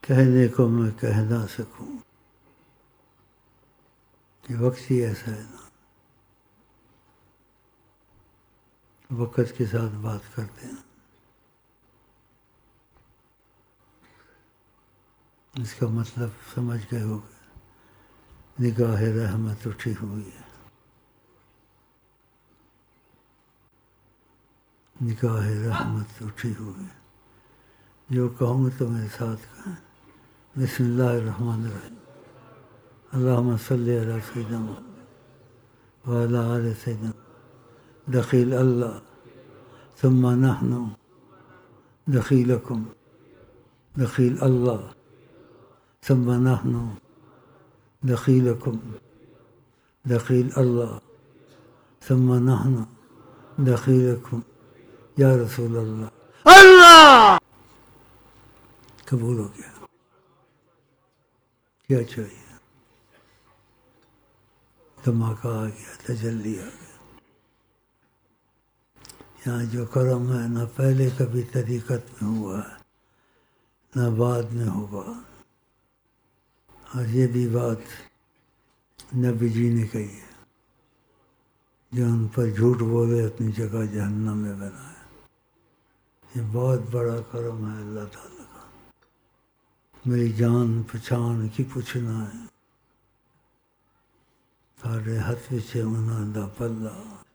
کہنے کو میں کہہ نہ سکوں، یہ وقت ہی ایسا ہے نا، وقت کے ساتھ بات کرتے ہیں. اس کا مطلب سمجھ گئے ہوگے. نگاہ رحمت اٹھی ہوئی ہے، نگاہ رحمت اٹھی ہوئی ہے. جو کہوں گا تو میرے ساتھ کہیں. بسم اللہ الرحمن الرحیم. اللہم صلی علی سیدنا محمد وعلی آل سیدنا محمد. دخیل اللہ ثم نحن دخیلکم. دخیل اللہ ثم نحن دخیلکم. دخیل اللہ ثم نحن دخیلکم. یا رسول اللہ. اللہ قبول ہو گیا. کیا چاہیے؟ دھماکہ آ گیا، تجلی آ گیا. یہاں جو کرم ہے نہ پہلے کبھی طریقت میں ہوا ہے نہ بعد میں ہوگا. اور یہ بھی بات نبی جی نے کہی ہے، جو ان پر جھوٹ بولے اپنی جگہ جہنم میں بنائے. یہ بہت بڑا کرم ہے اللہ تعالیٰ کا. میری جان پہچان کی پوچھنا ہے. سارے ہاتھ پچھے انہوں دا پلہ.